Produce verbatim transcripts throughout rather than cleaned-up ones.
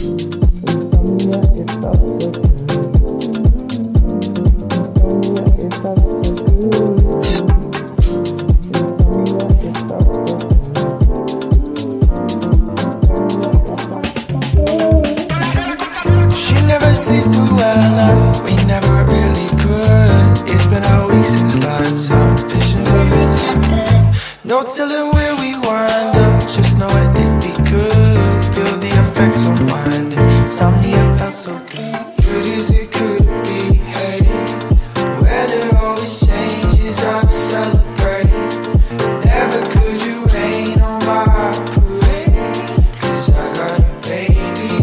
sleeps too well now. We never really could. It's been a week since lights out. Visions of it so good. No telling where we wind up. Just know it did be good. Feel the effects unwinding. Insomnia felt so good. Good as it could be. Hey, the weather always changes. I celebrate. Never could you rain on my parade. 'Cause I got a baby.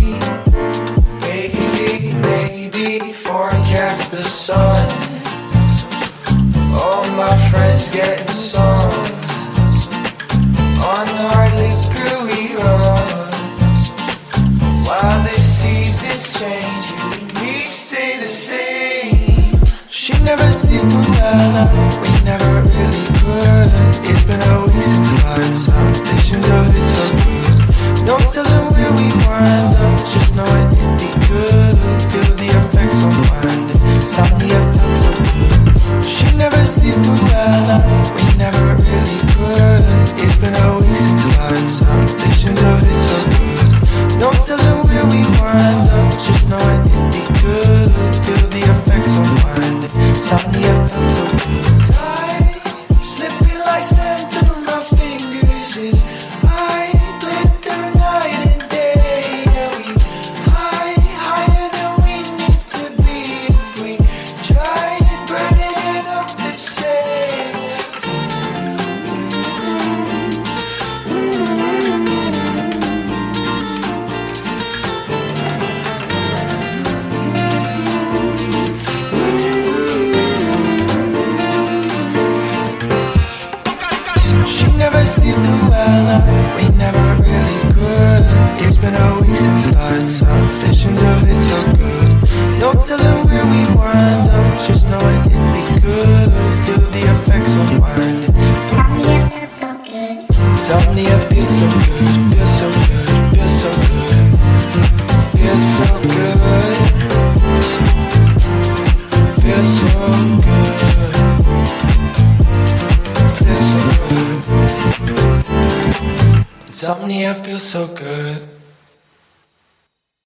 Forecast the sun. All my friends getting sun. On our liquor we run. While the seasons change, you and me stay the same. She never sleeps too well now. We never really could. It's been a week since lights out. Visions of it so good. No telling where we wind up. Just know it did be good. Feel the effects unwinding. Insomnia felt so good. She never sleeps too well now. We never really could. It's been a week since lights out. Visions of it so good. No telling where we wind up. Just know it did be good. Feel the effects unwinding. Insomnia felt so good. Time slipping like sand through my fingers. Is I lit through night and day. Yeah, we high, higher than we need to be. If we try burning it up the same. She never sleeps too well now. We never really could. It's been a week since lights out. Visions of it so good. No telling where we wind up. Just know it did be good. Feel the effects unwinding. Insomnia feels so good. Insomnia feels so good. Feels so good. Feels so good. Feels so good. Feels so good. Feels so good. Insomnia feels so good.